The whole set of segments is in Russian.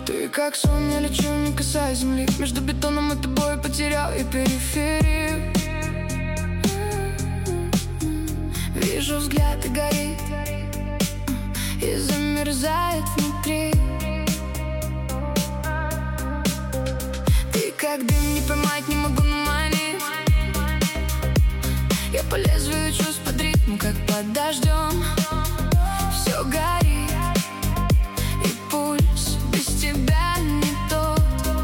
Ты как сон, я лечу, не касаясь земли. Между бетоном и тобой потерял и периферию. Вижу взгляд и горит, и замерзает внутри. Ты как дым, не поймать, не могу наманить. Я по лезвию чувств под ритм, как под дождем. Все горит, и пульс без тебя не тот.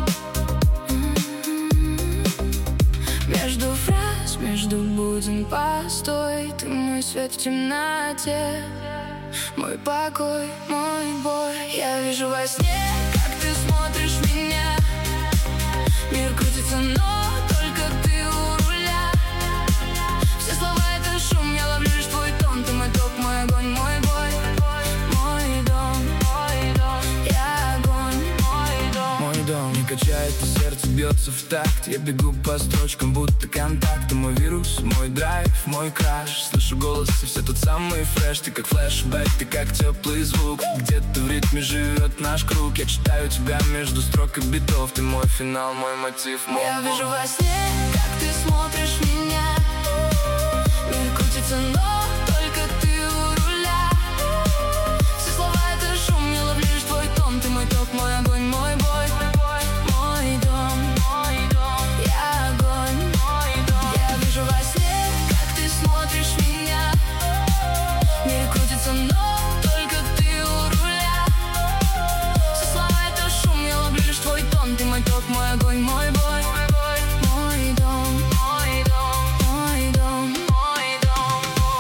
Между фраз, между буден постой. Ты мой свет в темноте, мой покой, мой бой. Я вижу во сне, как ты смотришь в меня. Мир крутится, но только ты у руля. Все слова — это шум, я ловлю лишь твой тон. Ты мой ток, мой огонь, мой бой. Мой дом, я огонь, мой дом. Мой дом не качает, и сердце бьется в такт. Я бегу по строчкам, будто контакт. Ты мой вирус, мой драйв, мой краш. Слышу голос, и все тот самый фреш. Ты как флешбэк, ты как теплый звук. Где-то в ритме живет наш круг. Я читаю тебя между строк и битов. Ты мой финал, мой мотив, мой. Я вижу во сне, как ты смотришь в меня. Мир крутится, но только ты у руля. Все слова — это шум, я ловлю лишь твой тон. Ты мой ток, мой огонь, мой бой. Мой дом, я огонь, мой дом. Я вижу во сне, как ты смотришь в меня. Мир крутится, но только ты у руля. Все слова — это шум, я ловлю лишь твой тон. Ты мой ток, мой огонь, мой бой. Мой дом, мой дом, мой дом, мой дом.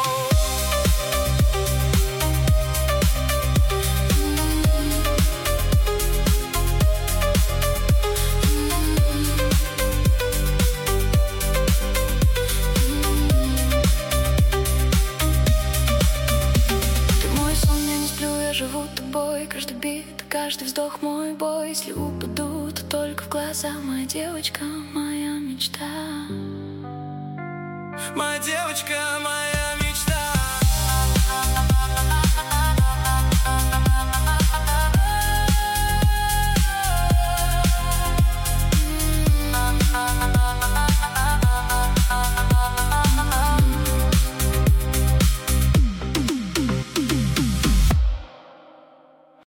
Ты мой сон, я не сплю, я живу тобой. Каждый бит, каждый вздох мой бой. Если упаду, то только в глаза. Моя девочка, моя мечта. Моя девочка, моя